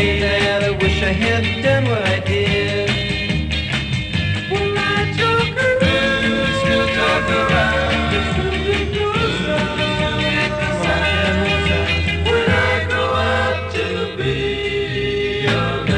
say that I wish I had done what I did. When I joke around, still talk around, it's really good stuff. Come on, Ken, what's up? When I grow up to be a